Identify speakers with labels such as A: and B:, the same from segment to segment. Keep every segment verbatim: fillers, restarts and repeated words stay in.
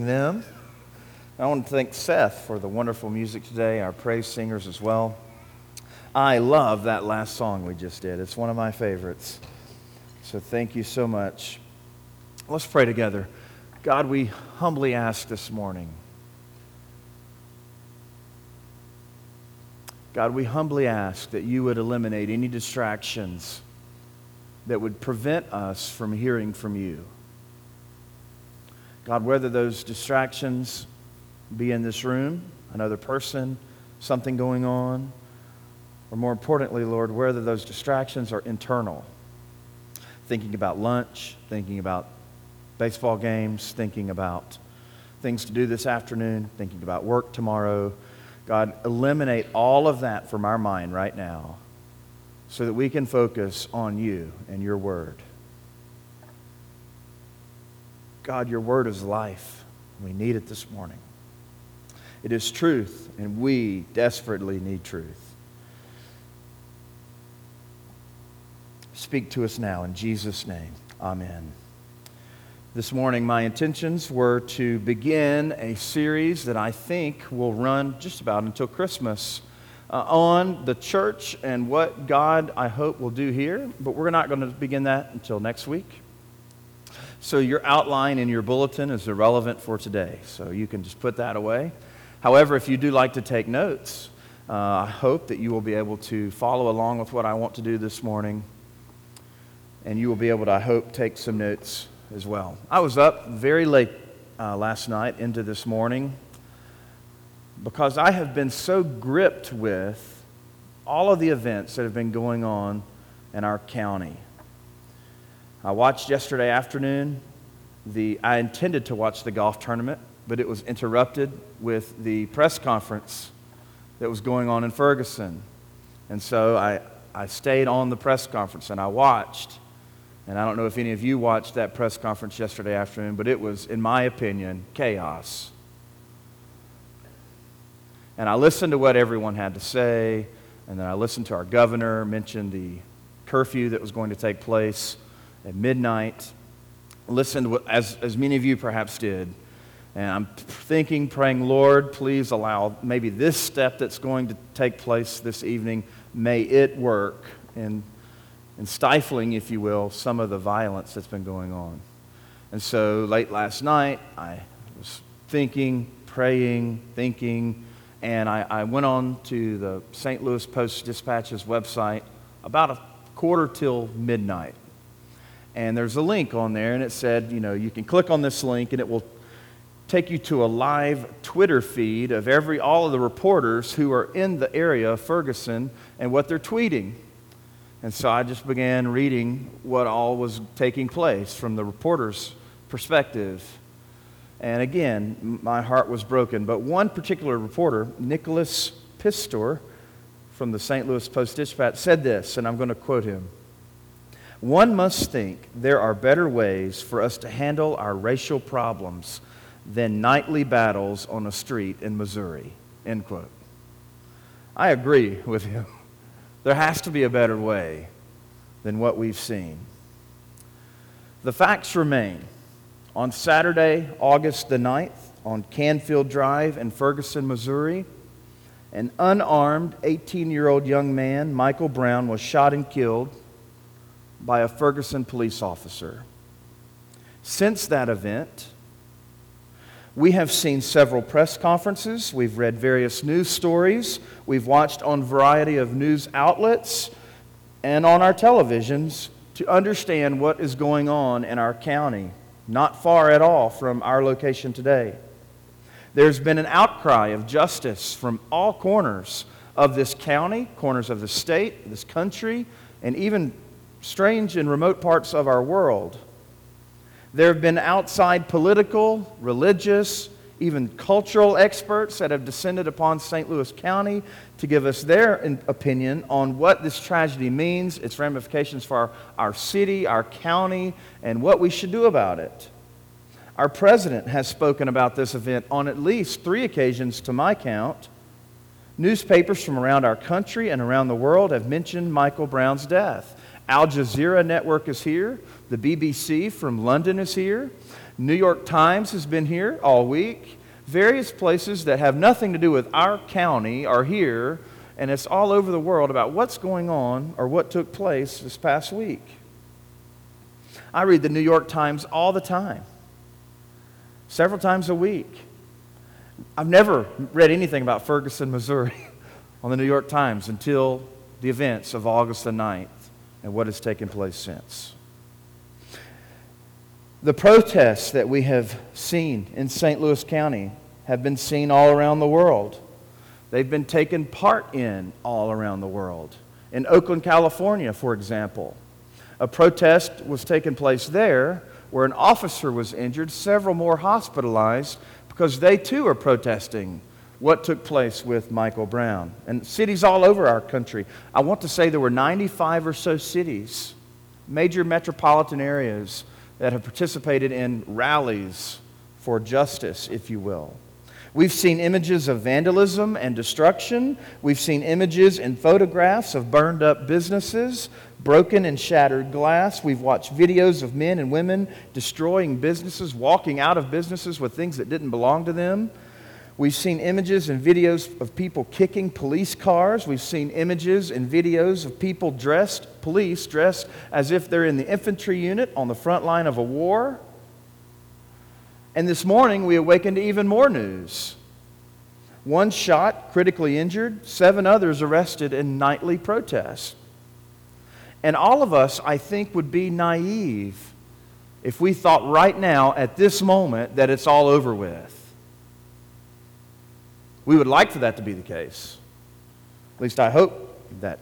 A: them. I want to thank Seth for the wonderful music today, our praise singers as well. I love that last song we just did. It's one of my favorites. So thank you so much. Let's pray together. God, we humbly ask this morning. God, we humbly ask that you would eliminate any distractions that would prevent us from hearing from you. God, whether those distractions be in this room, another person, something going on, or more importantly, Lord, whether those distractions are internal, thinking about lunch, thinking about baseball games, thinking about things to do this afternoon, thinking about work tomorrow. God, eliminate all of that from our mind right now so that we can focus on you and your word. God, your word is life. We need it this morning. It is truth, and we desperately need truth. Speak to us now in Jesus' name. Amen. This morning, my intentions were to begin a series that I think will run just about until Christmas uh, on the church and what God, I hope, will do here. But we're not going to begin that until next week. So your outline in your bulletin is irrelevant for today, so you can just put that away. However, if you do like to take notes, uh, I hope that you will be able to follow along with what I want to do this morning, and you will be able to, I hope, take some notes as well. I was up very late uh, last night into this morning because I have been so gripped with all of the events that have been going on in our county. I watched yesterday afternoon, the I intended to watch the golf tournament, but it was interrupted with the press conference that was going on in Ferguson. And so I, I stayed on the press conference and I watched. And I don't know if any of you watched that press conference yesterday afternoon, but it was, in my opinion, chaos. And I listened to what everyone had to say, and then I listened to our governor mention the curfew that was going to take place at midnight. Listened, as, as many of you perhaps did. And I'm thinking, praying, Lord, please allow maybe this step that's going to take place this evening, may it work in, in stifling, if you will, some of the violence that's been going on. And so late last night, I was thinking, praying, thinking, and I, I went on to the Saint Louis Post-Dispatch's website about a quarter till midnight. And there's a link on there, and it said, you know, you can click on this link, and it will take you to a live Twitter feed of every all of the reporters who are in the area of Ferguson and what they're tweeting. And so I just began reading what all was taking place from the reporter's perspective. And again, my heart was broken. But one particular reporter, Nicholas Pistor from the Saint Louis Post-Dispatch, said this, and I'm going to quote him. One must think there are better ways for us to handle our racial problems than nightly battles on a street in Missouri, end quote. I agree with him. There has to be a better way than what we've seen. The facts remain. On Saturday, August the ninth, on Canfield Drive in Ferguson, Missouri, an unarmed eighteen-year-old young man, Michael Brown, was shot and killed by a Ferguson police officer. Since that event, we have seen several press conferences, we've read various news stories, we've watched on a variety of news outlets and on our televisions to understand what is going on in our county, not far at all from our location today. There's been an outcry of justice from all corners of this county, corners of the state, this country, and even strange and remote parts of our world. There have been outside political, religious, even cultural experts that have descended upon Saint Louis County to give us their opinion on what this tragedy means, its ramifications for our, our city, our county, and what we should do about it. Our president has spoken about this event on at least three occasions to my count. Newspapers from around our country and around the world have mentioned Michael Brown's death. Al Jazeera Network is here. The B B C from London is here. New York Times has been here all week. Various places that have nothing to do with our county are here, and it's all over the world about what's going on or what took place this past week. I read the New York Times all the time, several times a week. I've never read anything about Ferguson, Missouri on the New York Times until the events of August the ninth and what has taken place since. The protests that we have seen in Saint Louis County have been seen all around the world. They've been taken part in all around the world. In Oakland, California, for example, a protest was taking place there where an officer was injured, several more hospitalized because they too are protesting what took place with Michael Brown. And cities all over our country. I want to say there were ninety-five or so cities, major metropolitan areas, that have participated in rallies for justice, if you will. We've seen images of vandalism and destruction. We've seen images and photographs of burned up businesses, broken and shattered glass. We've watched videos of men and women destroying businesses, walking out of businesses with things that didn't belong to them. We've seen images and videos of people kicking police cars. We've seen images and videos of people dressed, police dressed as if they're in the infantry unit on the front line of a war. And this morning we awakened to even more news. One shot, critically injured, seven others arrested in nightly protests. And all of us, I think, would be naive if we thought right now, at this moment, that it's all over with. We would like for that to be the case. At least I hope that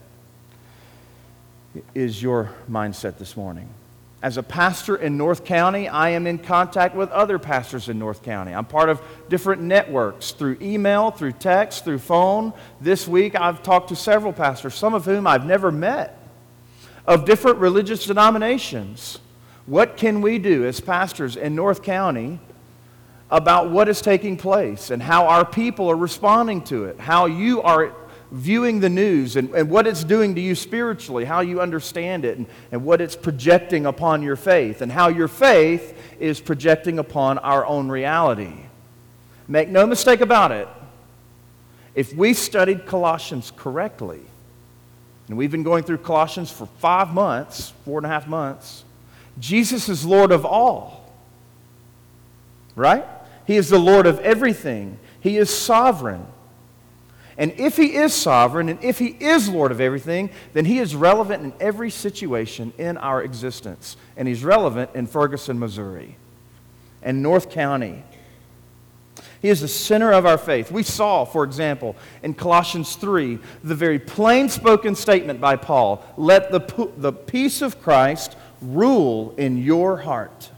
A: is your mindset this morning. As a pastor in North County, I am in contact with other pastors in North County. I'm part of different networks through email, through text, through phone. This week I've talked to several pastors, some of whom I've never met, of different religious denominations. What can we do as pastors in North County about what is taking place and how our people are responding to it, how you are viewing the news and, and what it's doing to you spiritually, how you understand it, and, and what it's projecting upon your faith, and how your faith is projecting upon our own reality. Make no mistake about it, if we studied Colossians correctly, and we've been going through Colossians for five months, four and a half months, Jesus is Lord of all. Right? He is the Lord of everything. He is sovereign. And if He is sovereign, and if He is Lord of everything, then He is relevant in every situation in our existence. And He's relevant in Ferguson, Missouri, and North County. He is the center of our faith. We saw, for example, in Colossians three, the very plain-spoken statement by Paul, "Let the, the peace of Christ rule in your heart."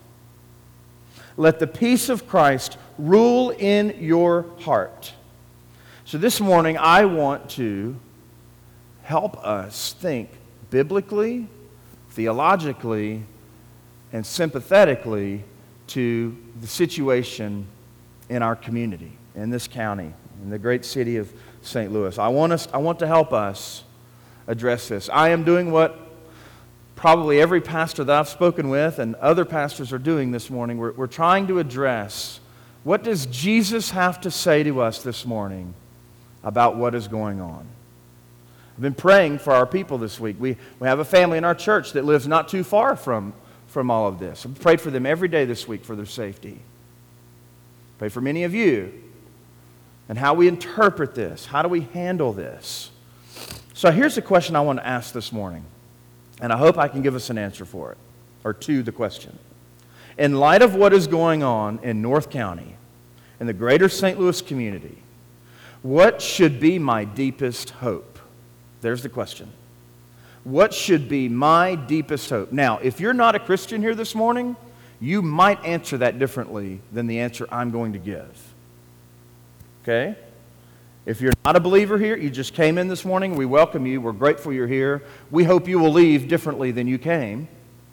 A: Let the peace of Christ rule in your heart. So this morning, I want to help us think biblically, theologically, and sympathetically to the situation in our community, in this county, in the great city of Saint Louis. I want us, I want to help us address this. I am doing what probably every pastor that I've spoken with and other pastors are doing this morning. We're, we're trying to address, what does Jesus have to say to us this morning about what is going on? I've been praying for our people this week. We, we have a family in our church that lives not too far from, from all of this. I've prayed for them every day this week for their safety. Pray for many of you and how we interpret this. How do we handle this? So here's the question I want to ask this morning. And I hope I can give us an answer for it, or to the question. In light of what is going on in North County, in the greater Saint Louis community, what should be my deepest hope? There's the question. What should be my deepest hope? Now, if you're not a Christian here this morning, you might answer that differently than the answer I'm going to give. Okay? If you're not a believer here, you just came in this morning, we welcome you. We're grateful you're here. We hope you will leave differently than you came.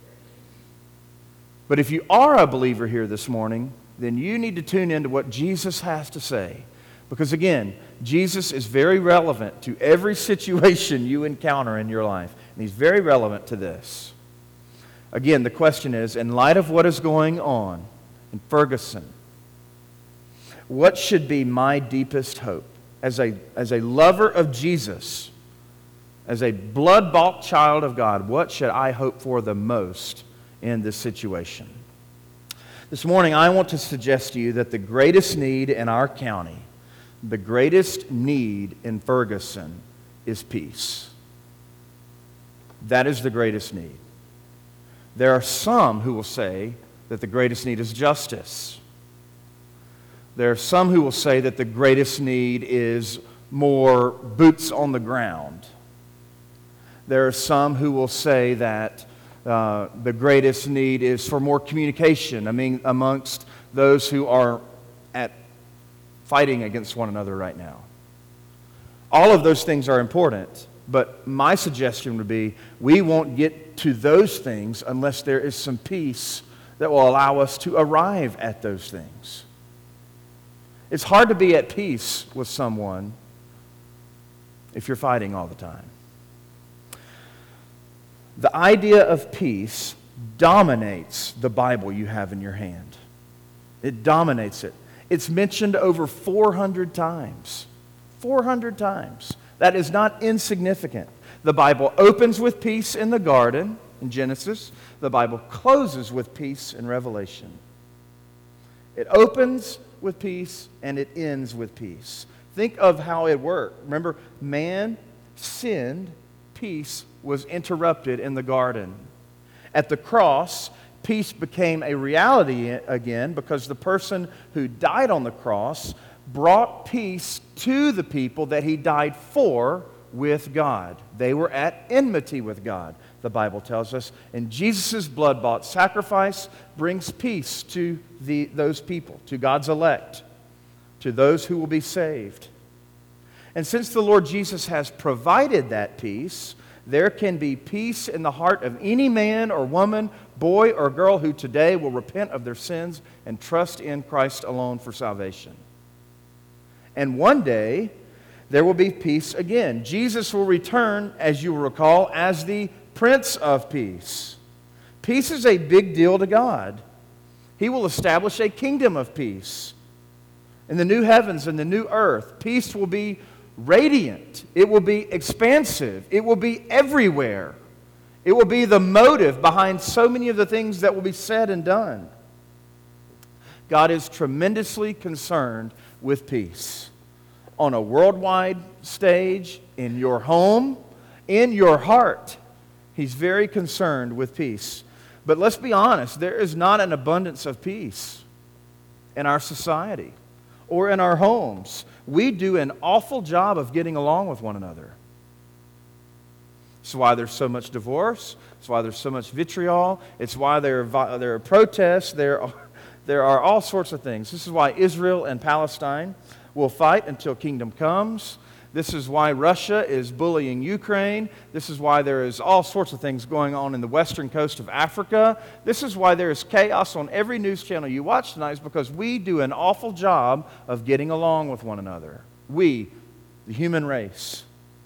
A: But if you are a believer here this morning, then you need to tune into what Jesus has to say. Because again, Jesus is very relevant to every situation you encounter in your life. And He's very relevant to this. Again, the question is, in light of what is going on in Ferguson, what should be my deepest hope? As a, as a lover of Jesus, as a blood-bought child of God, what should I hope for the most in this situation? This morning, I want to suggest to you that the greatest need in our county, the greatest need in Ferguson, is peace. That is the greatest need. There are some who will say that the greatest need is justice. There are some who will say that the greatest need is more boots on the ground. There are some who will say that uh, the greatest need is for more communication, I mean, amongst those who are at fighting against one another right now. All of those things are important, but my suggestion would be we won't get to those things unless there is some peace that will allow us to arrive at those things. It's hard to be at peace with someone if you're fighting all the time. The idea of peace dominates the Bible you have in your hand. It dominates it. It's mentioned over four hundred times. four hundred times. That is not insignificant. The Bible opens with peace in the garden in Genesis. The Bible closes with peace in Revelation. It opens with peace and it ends with peace. Think of how it worked. Remember, man sinned, peace was interrupted in the garden. At the cross, peace became a reality again because the person who died on the cross brought peace to the people that he died for with God. They were at enmity with God, the Bible tells us. And Jesus' blood-bought sacrifice brings peace to the, those people, to God's elect, to those who will be saved. And since the Lord Jesus has provided that peace, there can be peace in the heart of any man or woman, boy or girl who today will repent of their sins and trust in Christ alone for salvation. And one day, there will be peace again. Jesus will return, as you will recall, as the Prince of Peace. Peace is a big deal to God. He will establish a kingdom of peace. In the new heavens and the new earth, peace will be radiant. It will be expansive. It will be everywhere. It will be the motive behind so many of the things that will be said and done. God is tremendously concerned with peace. On a worldwide stage, in your home, in your heart, He's very concerned with peace. But let's be honest, there is not an abundance of peace in our society or in our homes. We do an awful job of getting along with one another. It's why there's so much divorce. It's why there's so much vitriol. It's why there are, there are protests. There are, there are all sorts of things. This is why Israel and Palestine will fight until kingdom comes. This is why Russia is bullying Ukraine. This is why there is all sorts of things going on in the western coast of Africa. This is why there is chaos on every news channel you watch tonight, is because we do an awful job of getting along with one another. We, the human race.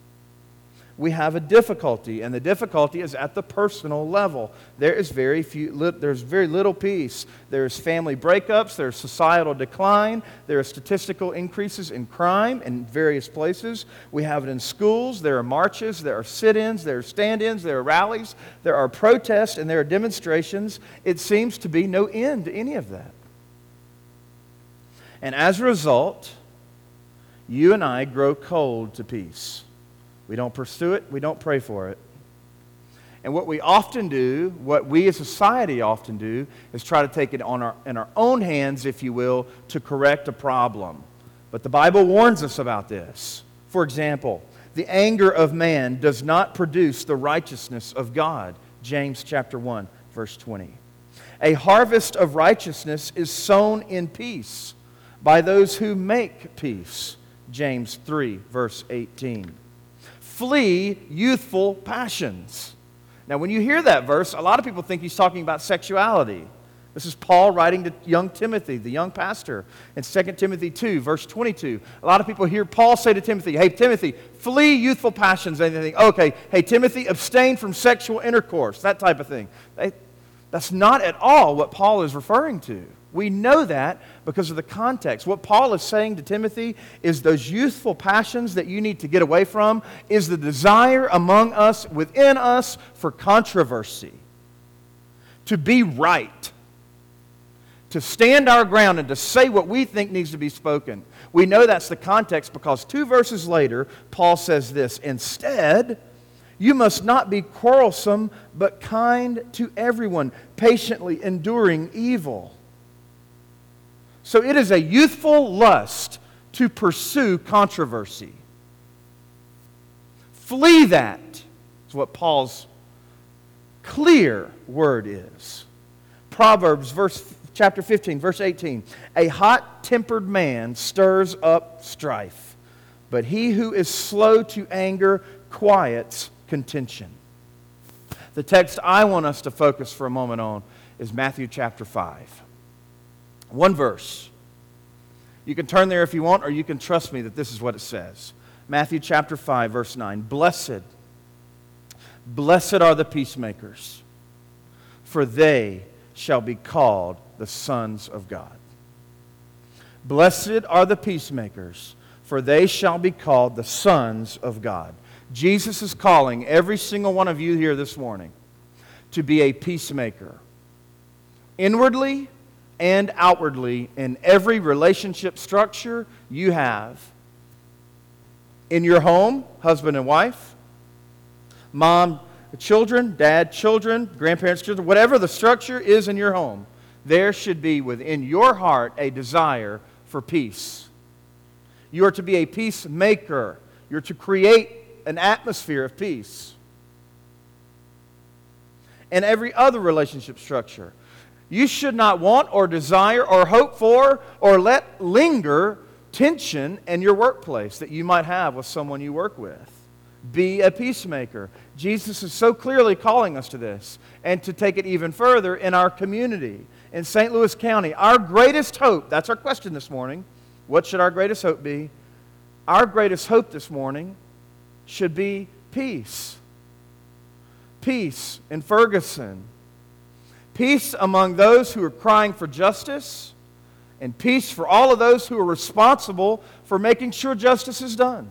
A: We have a difficulty, and the difficulty is at the personal level. There is very few, there's very little peace. There's family breakups, there's societal decline, there are statistical increases in crime in various places. We have it in schools, there are marches, there are sit-ins, there are stand-ins, there are rallies, there are protests, and there are demonstrations. It seems to be no end to any of that. And as a result, you and I grow cold to peace. We don't pursue it. We don't pray for it. And what we often do, what we as a society often do, is try to take it on our, in our own hands, if you will, to correct a problem. But the Bible warns us about this. For example, the anger of man does not produce the righteousness of God. James chapter one, verse twenty. A harvest of righteousness is sown in peace by those who make peace. James three, verse eighteen. Flee youthful passions. Now, when you hear that verse, a lot of people think he's talking about sexuality. This is Paul writing to young Timothy, the young pastor, in Second Timothy two, verse twenty-two. A lot of people hear Paul say to Timothy, hey, Timothy, flee youthful passions. And they think, okay, hey, Timothy, abstain from sexual intercourse, that type of thing. They, that's not at all what Paul is referring to. We know that because of the context. What Paul is saying to Timothy is those youthful passions that you need to get away from is the desire among us, within us, for controversy. To be right. To stand our ground and to say what we think needs to be spoken. We know that's the context because two verses later, Paul says this, instead, you must not be quarrelsome, but kind to everyone, patiently enduring evil. So it is a youthful lust to pursue controversy. Flee that, is what Paul's clear word is. Proverbs verse, chapter fifteen, verse eighteen. A hot-tempered man stirs up strife, but he who is slow to anger quiets contention. The text I want us to focus for a moment on is Matthew chapter five. One verse. You can turn there if you want, or you can trust me that this is what it says. Matthew chapter five, verse nine. Blessed, blessed are the peacemakers, for they shall be called the sons of God. Blessed are the peacemakers, for they shall be called the sons of God. Jesus is calling every single one of you here this morning to be a peacemaker. Inwardly and outwardly in every relationship structure you have. In your home, husband and wife, mom, children, dad, children, grandparents, children, whatever the structure is in your home, there should be within your heart a desire for peace. You are to be a peacemaker. You're to create an atmosphere of peace. And every other relationship structure. You should not want or desire or hope for or let linger tension in your workplace that you might have with someone you work with. Be a peacemaker. Jesus is so clearly calling us to this. And to take it even further in our community. In Saint Louis County, our greatest hope, that's our question this morning. What should our greatest hope be? Our greatest hope this morning should be peace. Peace in Ferguson. Peace among those who are crying for justice, and peace for all of those who are responsible for making sure justice is done.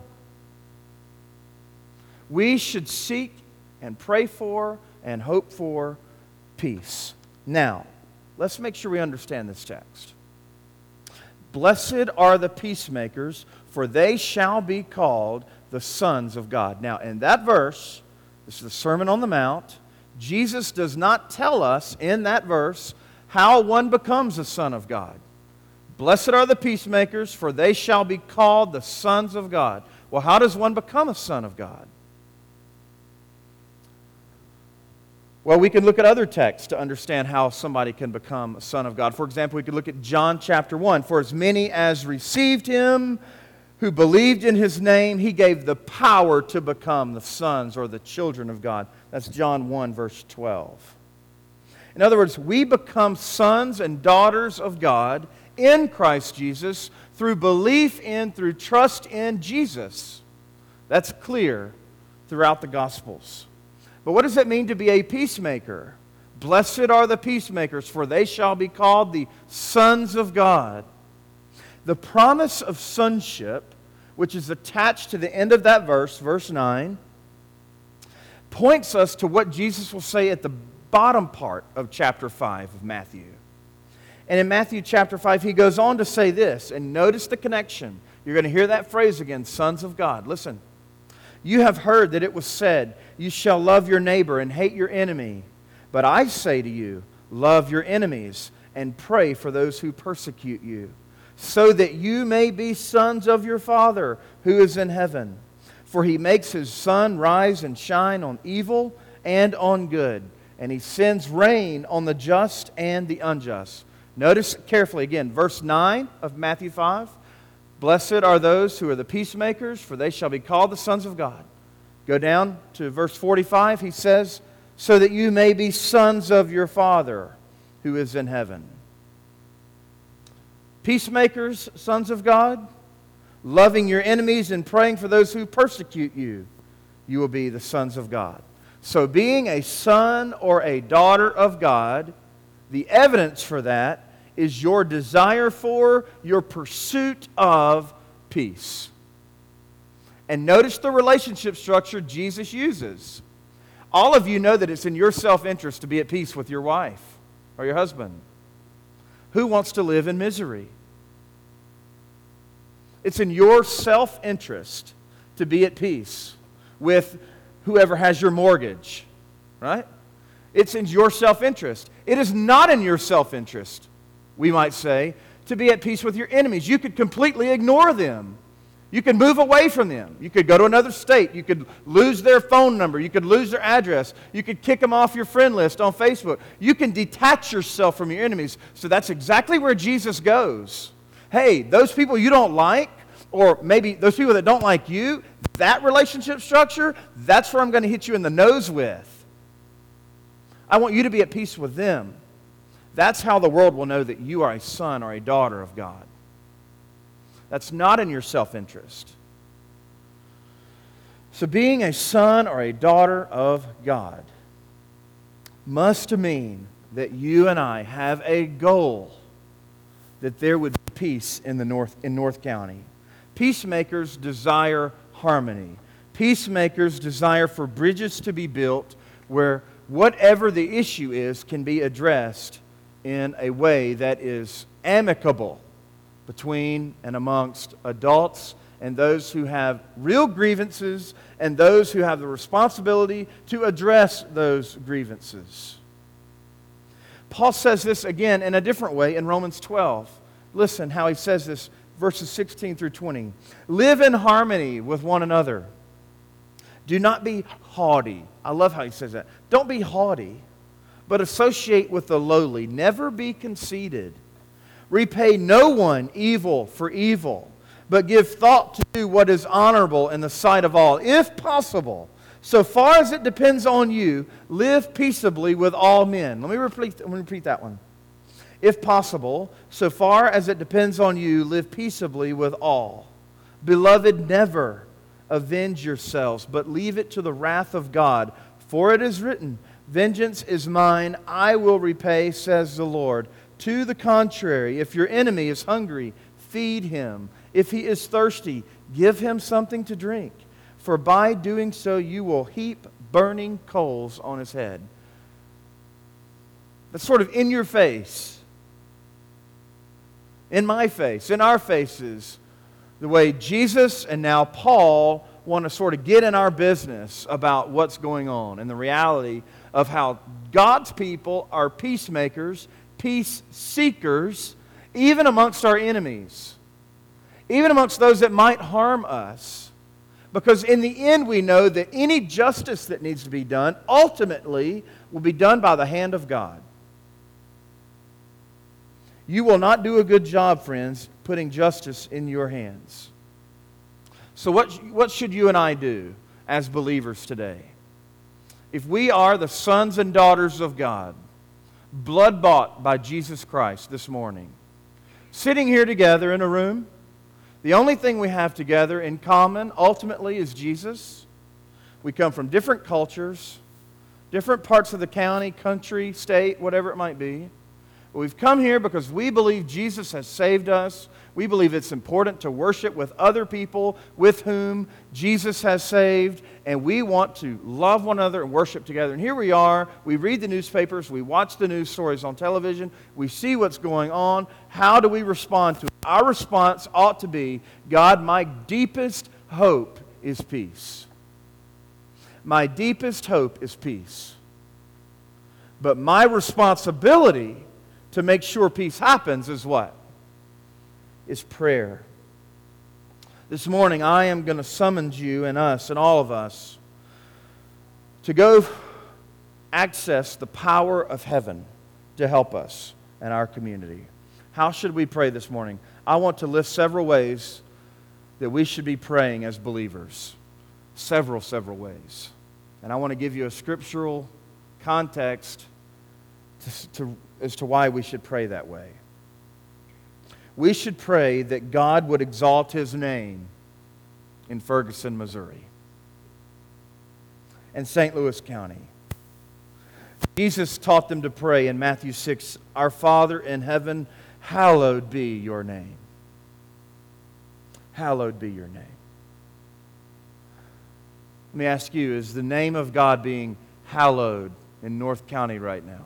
A: We should seek and pray for and hope for peace. Now, let's make sure we understand this text. Blessed are the peacemakers, for they shall be called the sons of God. Now, in that verse, this is the Sermon on the Mount, Jesus does not tell us in that verse how one becomes a son of God. Blessed are the peacemakers, for they shall be called the sons of God. Well, how does one become a son of God? Well, we can look at other texts to understand how somebody can become a son of God. For example, we could look at John chapter one. For as many as received Him, who believed in His name, He gave the power to become the sons or the children of God. That's John one, verse twelve. In other words, we become sons and daughters of God in Christ Jesus through belief in, through trust in Jesus. That's clear throughout the Gospels. But what does it mean to be a peacemaker? Blessed are the peacemakers, for they shall be called the sons of God. The promise of sonship, which is attached to the end of that verse, verse nine, points us to what Jesus will say at the bottom part of chapter five of Matthew. And in Matthew chapter five, He goes on to say this, and notice the connection. You're going to hear that phrase again, sons of God. Listen. You have heard that it was said, you shall love your neighbor and hate your enemy. But I say to you, love your enemies and pray for those who persecute you, so that you may be sons of your Father who is in heaven. For He makes His sun rise and shine on evil and on good, and He sends rain on the just and the unjust. Notice carefully again, verse nine of Matthew five. Blessed are those who are the peacemakers, for they shall be called the sons of God. Go down to verse forty-five. He says, so that you may be sons of your Father who is in heaven. Peacemakers, sons of God, loving your enemies and praying for those who persecute you, you will be the sons of God. So being a son or a daughter of God, the evidence for that is your desire for, your pursuit of peace. And notice the relationship structure Jesus uses. All of you know that it's in your self-interest to be at peace with your wife or your husband. Who wants to live in misery? It's in your self-interest to be at peace with whoever has your mortgage, right? It's in your self-interest. It is not in your self-interest, we might say, to be at peace with your enemies. You could completely ignore them. You could move away from them. You could go to another state. You could lose their phone number. You could lose their address. You could kick them off your friend list on Facebook. You can detach yourself from your enemies. So that's exactly where Jesus goes. Hey, those people you don't like, or maybe those people that don't like you, that relationship structure, that's where I'm going to hit you in the nose with. I want you to be at peace with them. That's how the world will know that you are a son or a daughter of God. That's not in your self-interest. So being a son or a daughter of God must mean that you and I have a goal that there would be peace in the North in North County. Peacemakers desire harmony. Peacemakers desire for bridges to be built where whatever the issue is can be addressed in a way that is amicable between and amongst adults and those who have real grievances and those who have the responsibility to address those grievances. Paul says this again in a different way in Romans twelve. Listen how he says this, verses sixteen through twenty. Live in harmony with one another. Do not be haughty. I love how he says that. Don't be haughty, but associate with the lowly. Never be conceited. Repay no one evil for evil, but give thought to do what is honorable in the sight of all. If possible, so far as it depends on you, live peaceably with all men. Let me repeat, let me repeat that one. If possible, so far as it depends on you, live peaceably with all. Beloved, never avenge yourselves, but leave it to the wrath of God. For it is written, vengeance is mine, I will repay, says the Lord. To the contrary, if your enemy is hungry, feed him. If he is thirsty, give him something to drink. For by doing so, you will heap burning coals on his head. That's sort of in your face. In my face, in our faces. The way Jesus and now Paul want to sort of get in our business about what's going on and the reality of how God's people are peacemakers, peace seekers, even amongst our enemies, even amongst those that might harm us. Because in the end, we know that any justice that needs to be done ultimately will be done by the hand of God. You will not do a good job, friends, putting justice in your hands. So what, what should you and I do as believers today? If we are the sons and daughters of God, blood-bought by Jesus Christ this morning, sitting here together in a room, the only thing we have together in common ultimately is Jesus. We come from different cultures, different parts of the county, country, state, whatever it might be. We've come here because we believe Jesus has saved us. We believe it's important to worship with other people with whom Jesus has saved. And we want to love one another and worship together. And here we are. We read the newspapers. We watch the news stories on television. We see what's going on. How do we respond to it? Our response ought to be, God, my deepest hope is peace. My deepest hope is peace. But my responsibility to make sure peace happens is what? Is prayer. This morning I am going to summons you and us and all of us to go access the power of heaven to help us and our community. How should we pray this morning? I want to list several ways that we should be praying as believers. Several, several ways. And I want to give you a scriptural context to, to as to why we should pray that way. We should pray that God would exalt His name in Ferguson, Missouri, and Saint Louis County. Jesus taught them to pray in Matthew six, Our Father in heaven, hallowed be your name. Hallowed be your name. Let me ask you, is the name of God being hallowed in North County right now?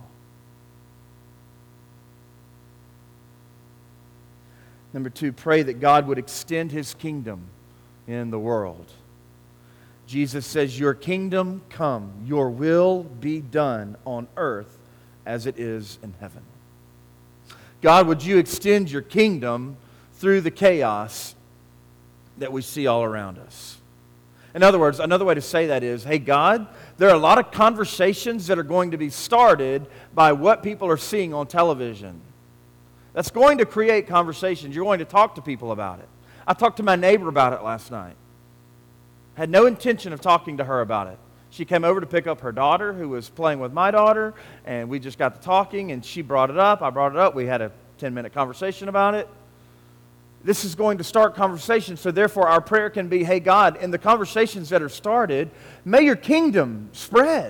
A: Number two, pray that God would extend His kingdom in the world. Jesus says, your kingdom come, your will be done on earth as it is in heaven. God, would you extend your kingdom through the chaos that we see all around us? In other words, another way to say that is, hey God, there are a lot of conversations that are going to be started by what people are seeing on television. That's going to create conversations. You're going to talk to people about it. I talked to my neighbor about it last night. Had no intention of talking to her about it. She came over to pick up her daughter who was playing with my daughter, and we just got to talking, and she brought it up. I brought it up. We had a ten-minute conversation about it. This is going to start conversations, so therefore our prayer can be, hey God, in the conversations that are started, may your kingdom spread.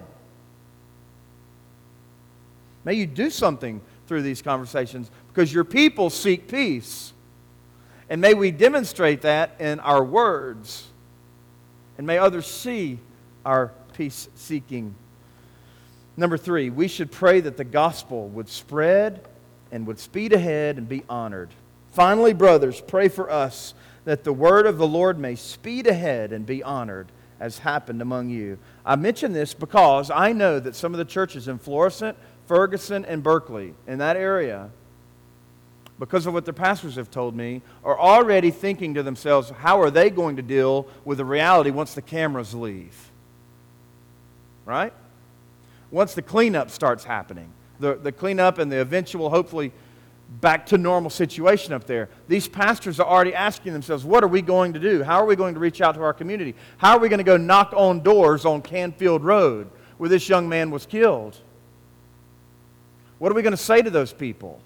A: May you do something through these conversations because your people seek peace. And may we demonstrate that in our words. And may others see our peace-seeking. Number three, we should pray that the gospel would spread and would speed ahead and be honored. Finally, brothers, pray for us that the word of the Lord may speed ahead and be honored as happened among you. I mention this because I know that some of the churches in Florissant, Ferguson, and Berkeley, in that area, because of what their pastors have told me, are already thinking to themselves, how are they going to deal with the reality once the cameras leave? Right? Once the cleanup starts happening, the, the cleanup and the eventual, hopefully, back to normal situation up there. These pastors are already asking themselves, what are we going to do? How are we going to reach out to our community? How are we going to go knock on doors on Canfield Road where this young man was killed? What are we going to say to those people?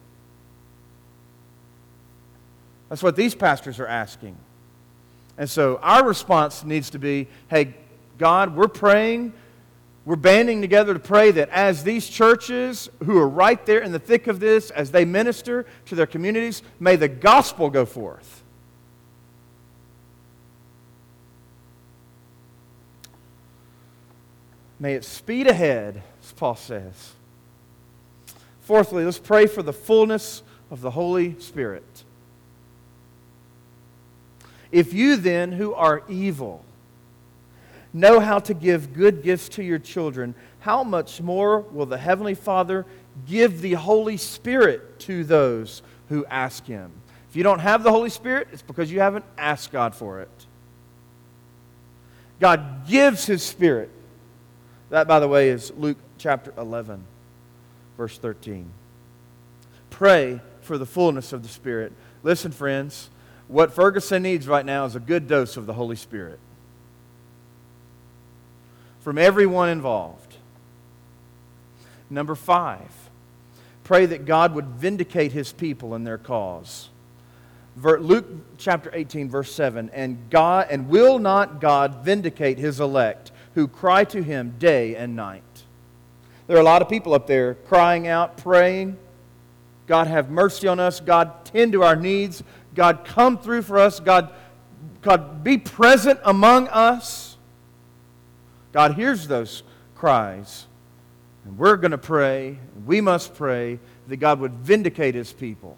A: That's what these pastors are asking. And so our response needs to be, hey, God, we're praying, we're banding together to pray that as these churches who are right there in the thick of this, as they minister to their communities, may the gospel go forth. May it speed ahead, as Paul says. Fourthly, let's pray for the fullness of the Holy Spirit. If you then, who are evil, know how to give good gifts to your children, how much more will the Heavenly Father give the Holy Spirit to those who ask Him? If you don't have the Holy Spirit, it's because you haven't asked God for it. God gives His Spirit. That, by the way, is Luke chapter eleven, verse thirteen. Pray for the fullness of the Spirit. Listen, friends, what Ferguson needs right now is a good dose of the Holy Spirit from everyone involved. Number five, pray that God would vindicate His people in their cause. Luke chapter eighteen, verse seven, and God and will not God vindicate His elect who cry to Him day and night? There are a lot of people up there crying out, praying, God have mercy on us, God tend to our needs, God come through for us, God, God be present among us. God hears those cries. And we're going to pray, we must pray that God would vindicate His people.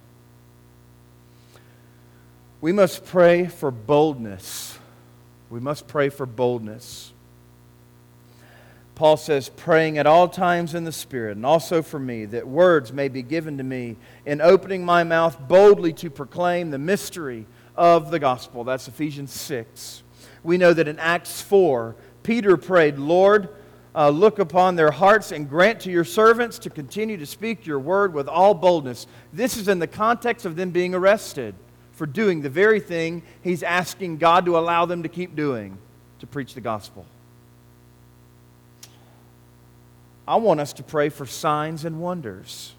A: We must pray for boldness. We must pray for boldness. Paul says, praying at all times in the Spirit, and also for me, that words may be given to me in opening my mouth boldly to proclaim the mystery of the gospel. That's Ephesians six. We know that in Acts four, Peter prayed, Lord, uh, look upon their hearts and grant to your servants to continue to speak your word with all boldness. This is in the context of them being arrested for doing the very thing he's asking God to allow them to keep doing, to preach the gospel. I want us to pray for signs and wonders.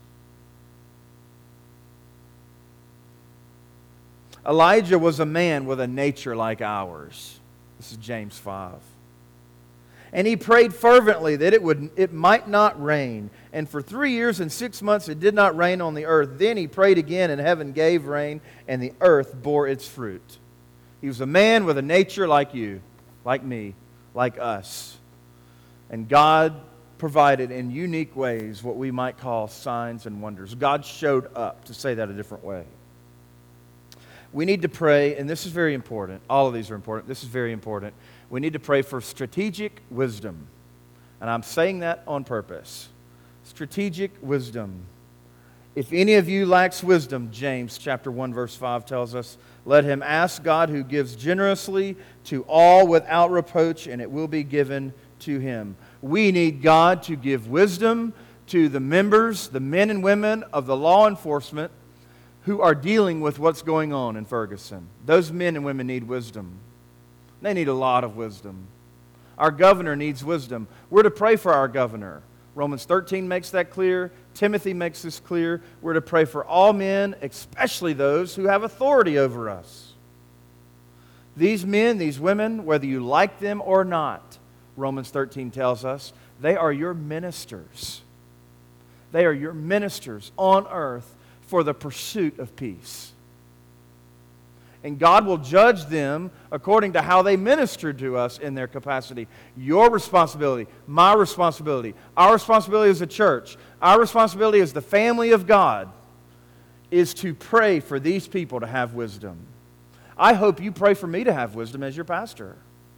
A: Elijah was a man with a nature like ours. This is James five. And he prayed fervently that it would it might not rain. And for three years and six months it did not rain on the earth. Then he prayed again, and heaven gave rain, and the earth bore its fruit. He was a man with a nature like you, like me, like us. And God provided in unique ways what we might call signs and wonders. God showed up, to say that a different way. We need to pray, and this is very important. All of these are important. This is very important. We need to pray for strategic wisdom. And I'm saying that on purpose. Strategic wisdom. If any of you lacks wisdom, James chapter one verse five tells us, let him ask God, who gives generously to all without reproach, and it will be given to him. We need God to give wisdom to the members, the men and women of the law enforcement who are dealing with what's going on in Ferguson. Those men and women need wisdom. They need a lot of wisdom. Our governor needs wisdom. We're to pray for our governor. Romans thirteen makes that clear. Timothy makes this clear. We're to pray for all men, especially those who have authority over us. These men, these women, whether you like them or not, Romans thirteen tells us, they are your ministers. They are your ministers on earth for the pursuit of peace. And God will judge them according to how they ministered to us in their capacity. Your responsibility, my responsibility, our responsibility as a church, our responsibility as the family of God is to pray for these people to have wisdom. I hope you pray for me to have wisdom as your pastor.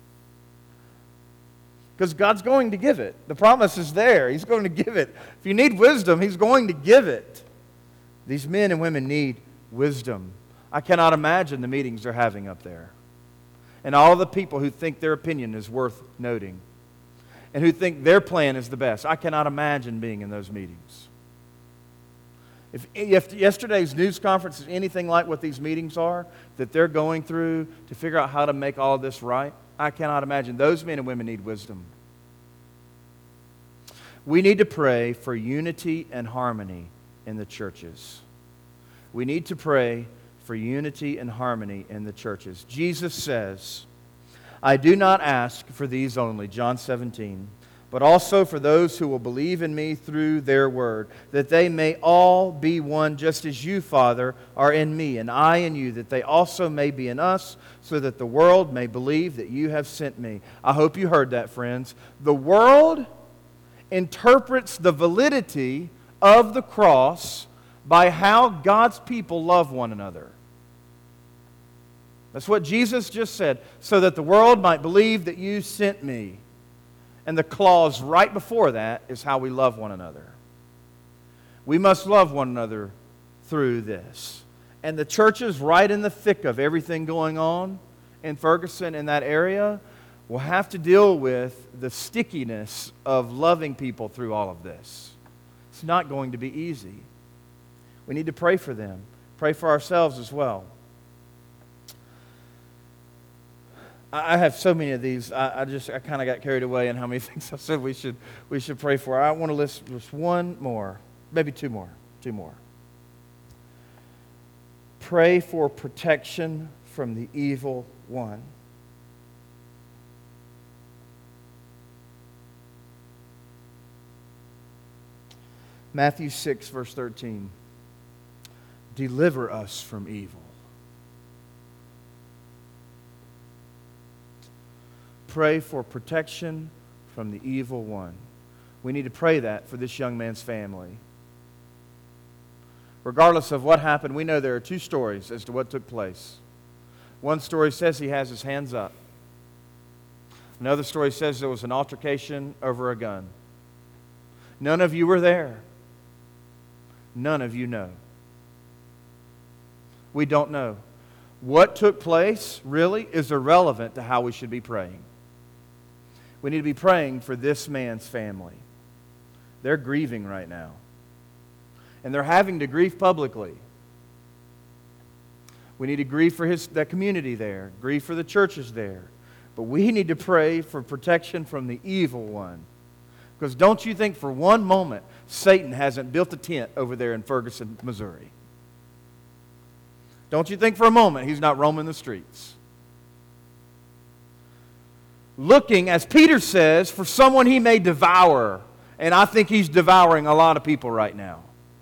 A: Because God's going to give it. The promise is there. He's going to give it. If you need wisdom, He's going to give it. These men and women need wisdom. I cannot imagine the meetings they're having up there. And all the people who think their opinion is worth noting. And who think their plan is the best. I cannot imagine being in those meetings. If, if yesterday's news conference is anything like what these meetings are, that they're going through to figure out how to make all this right, I cannot imagine. Those men and women need wisdom. We need to pray for unity and harmony in the churches. We need to pray for unity and harmony in the churches. Jesus says, I do not ask for these only, John seventeen, but also for those who will believe in me through their word, that they may all be one, just as you, Father, are in me, and I in you, that they also may be in us, so that the world may believe that you have sent me. I hope you heard that, friends. The world interprets the validity of the cross by how God's people love one another. That's what Jesus just said, so that the world might believe that you sent me. And the clause right before that is how we love one another. We must love one another through this. And the church is right in the thick of everything going on in Ferguson, in that area, will have to deal with the stickiness of loving people through all of this. It's not going to be easy. We need to pray for them. Pray for ourselves as well. I have so many of these. I, I just I kind of got carried away in how many things I said we should we should pray for. I want to list just one more, maybe two more, two more. Pray for protection from the evil one. Matthew six, verse thirteen. Deliver us from evil. Pray for protection from the evil one. We need to pray that for this young man's family. Regardless of what happened, we know there are two stories as to what took place. One story says he has his hands up. Another story says there was an altercation over a gun. None of you were there. None of you know. We don't know. What took place really is irrelevant to how we should be praying. We need to be praying for this man's family. They're grieving right now. And they're having to grieve publicly. We need to grieve for his, that community there. Grieve for the churches there. But we need to pray for protection from the evil one. Because don't you think for one moment Satan hasn't built a tent over there in Ferguson, Missouri? Don't you think for a moment he's not roaming the streets? looking, as Peter says, for someone he may devour. And I think he's devouring a lot of people right now.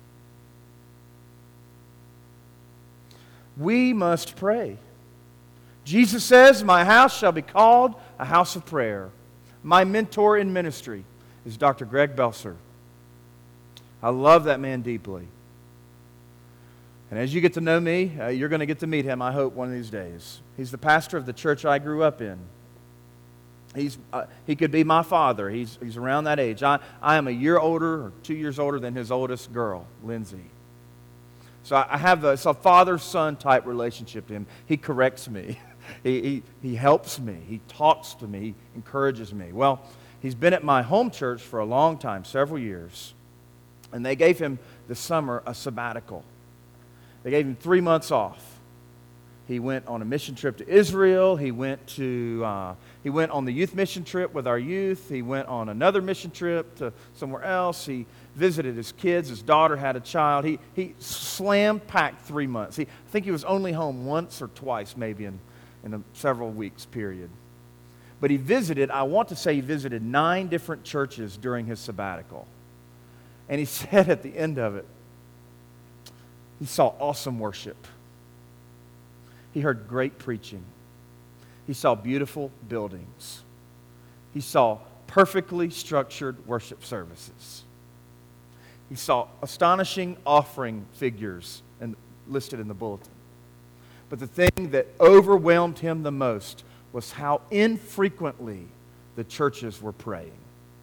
A: We must pray. Jesus says, my house shall be called a house of prayer. My mentor in ministry is Doctor Greg Belser. I love that man deeply. And as you get to know me, uh, you're going to get to meet him, I hope, one of these days. He's the pastor of the church I grew up in. He's, uh, he could be my father. He's, he's around that age. I, I am a year older, or two years older than his oldest girl, Lindsay. So I, I have a, it's a father-son type relationship to him. He corrects me. he, he, he helps me. He talks to me. He encourages me. Well, he's been at my home church for a long time, several years. And they gave him this summer a sabbatical. They gave him three months off. He went on a mission trip to Israel. He went to uh, he went on the youth mission trip with our youth. He went on another mission trip to somewhere else. He visited his kids. His daughter had a child. He he slam-packed three months. He, I think he was only home once or twice, maybe in, in a several weeks period. But he visited, I want to say he visited nine different churches during his sabbatical. And he said at the end of it, he saw awesome worship. He heard great preaching. He saw beautiful buildings. He saw perfectly structured worship services. He saw astonishing offering figures and listed in the bulletin. But the thing that overwhelmed him the most was how infrequently the churches were praying.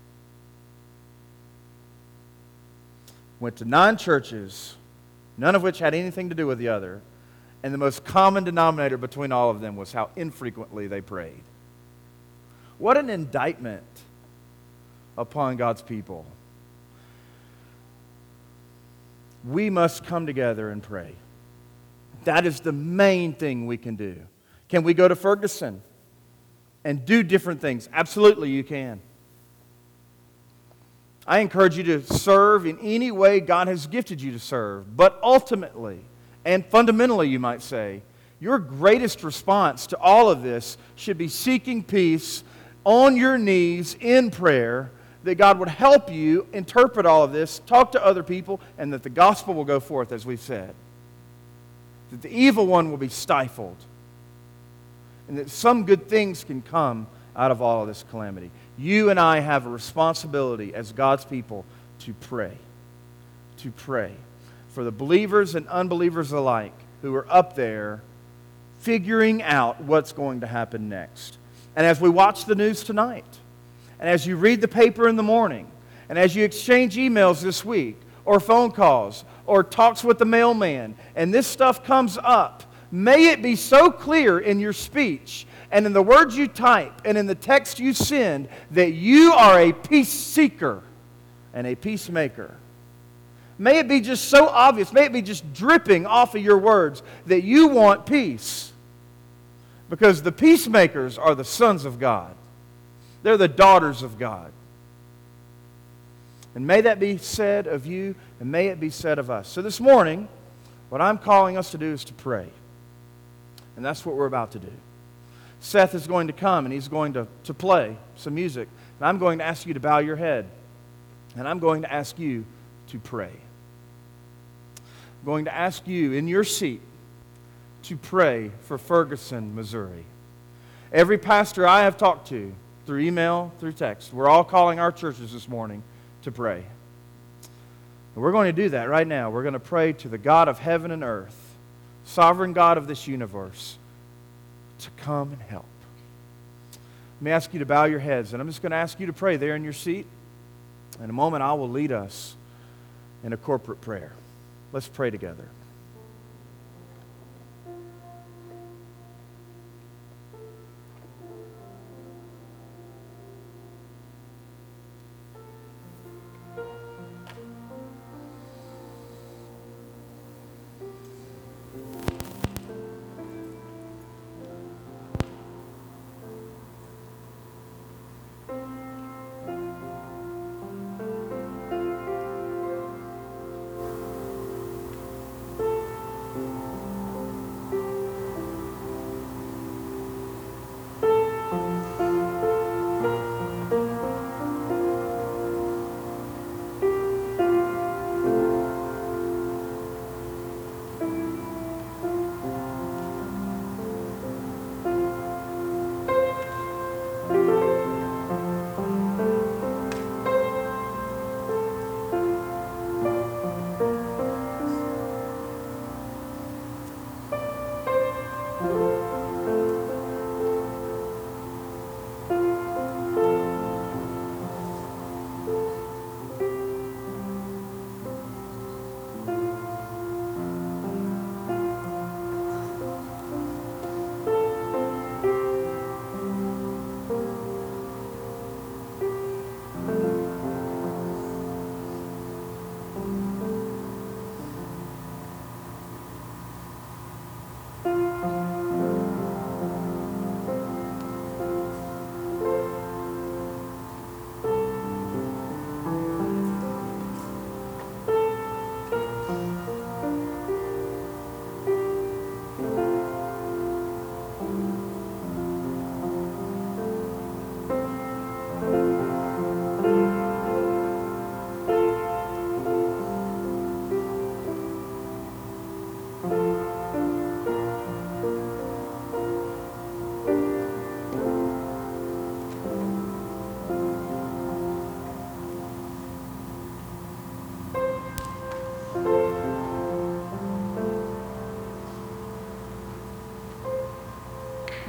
A: Went to nine churches, none of which had anything to do with the other. And the most common denominator between all of them was how infrequently they prayed. What an indictment upon God's people. We must come together and pray. That is the main thing we can do. Can we go to Ferguson and do different things? Absolutely, you can. I encourage you to serve in any way God has gifted you to serve. But ultimately, and fundamentally, you might say, your greatest response to all of this should be seeking peace on your knees in prayer, that God would help you interpret all of this, talk to other people, and that the gospel will go forth, as we've said. That the evil one will be stifled, and that some good things can come out of all of this calamity. You and I have a responsibility as God's people to pray. To pray. For the believers and unbelievers alike who are up there figuring out what's going to happen next. And as we watch the news tonight, and as you read the paper in the morning, and as you exchange emails this week, or phone calls, or talks with the mailman, and this stuff comes up, may it be so clear in your speech, and in the words you type, and in the text you send, that you are a peace seeker and a peacemaker. May it be just so obvious, may it be just dripping off of your words that you want peace. Because the peacemakers are the sons of God. They're the daughters of God. And may that be said of you, and may it be said of us. So this morning, what I'm calling us to do is to pray. And that's what we're about to do. Seth is going to come, and he's going to, to play some music. And I'm going to ask you to bow your head. And I'm going to ask you to pray. I'm going to ask you in your seat to pray for Ferguson, Missouri. Every pastor I have talked to, through email, through text, we're all calling our churches this morning to pray. And we're going to do that right now. We're going to pray to the God of heaven and earth, sovereign God of this universe, to come and help. Let me ask you to bow your heads, and I'm just going to ask you to pray there in your seat. In a moment, I will lead us in a corporate prayer. Let's pray together.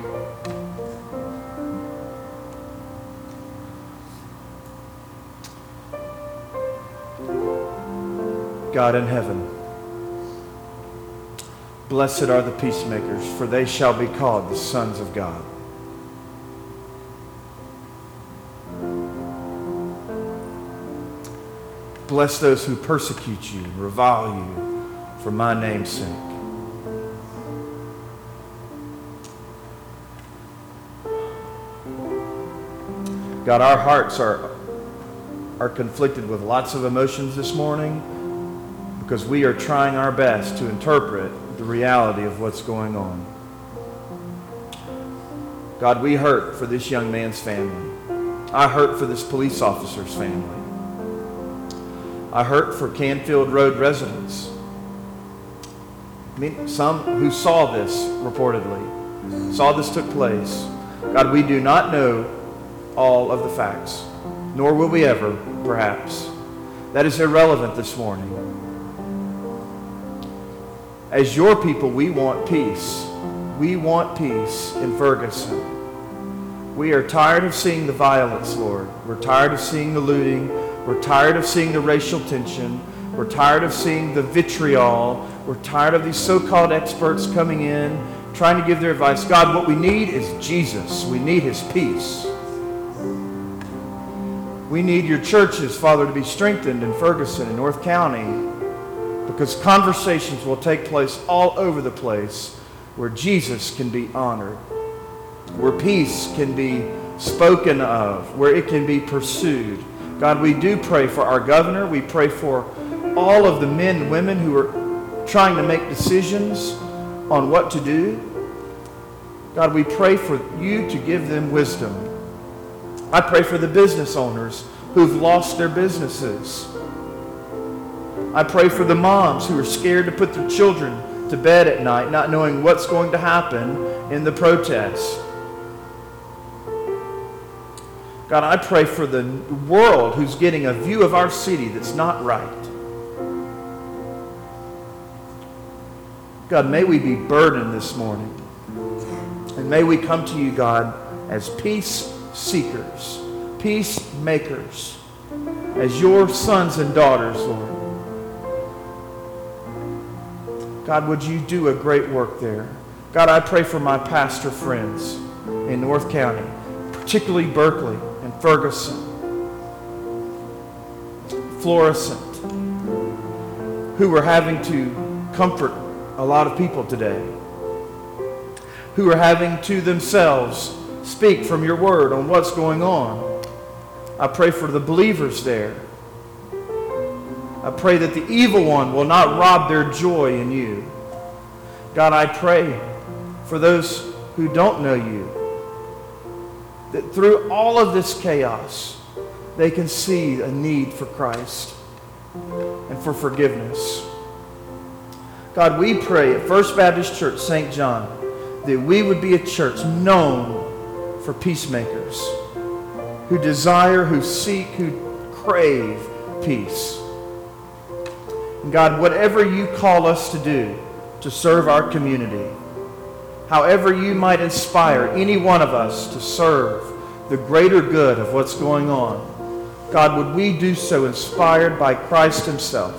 A: God in heaven, blessed are the peacemakers, for they shall be called the sons of God. Bless those who persecute you, revile you, for my name's sake. God, our hearts are, are conflicted with lots of emotions this morning because we are trying our best to interpret the reality of what's going on. God, we hurt for this young man's family. I hurt for this police officer's family. I hurt for Canfield Road residents. I mean, some who saw this reportedly, saw this took place. God, we do not know all of the facts, nor will we ever, perhaps. That is irrelevant this morning. As your people, we want peace. We want peace in Ferguson. We are tired of seeing the violence, Lord. We're tired of seeing the looting. We're tired of seeing the racial tension. We're tired of seeing the vitriol. We're tired of these so-called experts coming in, trying to give their advice. God, what we need is Jesus. We need his peace. We need your churches, Father, to be strengthened in Ferguson and North County, because conversations will take place all over the place where Jesus can be honored, where peace can be spoken of, where it can be pursued. God, we do pray for our governor. We pray for all of the men and women who are trying to make decisions on what to do. God, we pray for you to give them wisdom. I pray for the business owners who've lost their businesses. I pray for the moms who are scared to put their children to bed at night, not knowing what's going to happen in the protests. God, I pray for the world who's getting a view of our city that's not right. God, may we be burdened this morning. And may we come to you, God, as peace seekers, peacemakers, as your sons and daughters, Lord. God, would you do a great work there? God, I pray for my pastor friends in North County, particularly Berkeley and Ferguson, Florissant, who are having to comfort a lot of people today, who are having to themselves speak from your word on what's going on. I pray for the believers there. I pray that the evil one will not rob their joy in you. God, I pray for those who don't know you, that through all of this chaos, they can see a need for Christ and for forgiveness. God, we pray at First Baptist Church, Saint John, that we would be a church known for peacemakers, who desire, who seek, who crave peace. And God, whatever you call us to do to serve our community, however you might inspire any one of us to serve the greater good of what's going on, God, would we do so inspired by Christ himself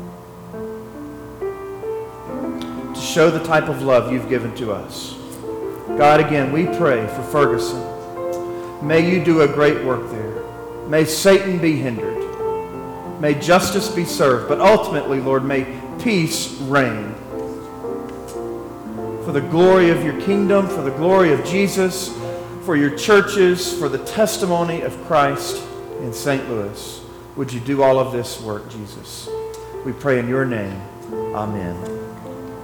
A: to show the type of love you've given to us. God, again, we pray for Ferguson. May you do a great work there. May Satan be hindered. May justice be served. But ultimately, Lord, may peace reign. For the glory of your kingdom, for the glory of Jesus, for your churches, for the testimony of Christ in Saint Louis. Would you do all of this work, Jesus? We pray in your name. Amen.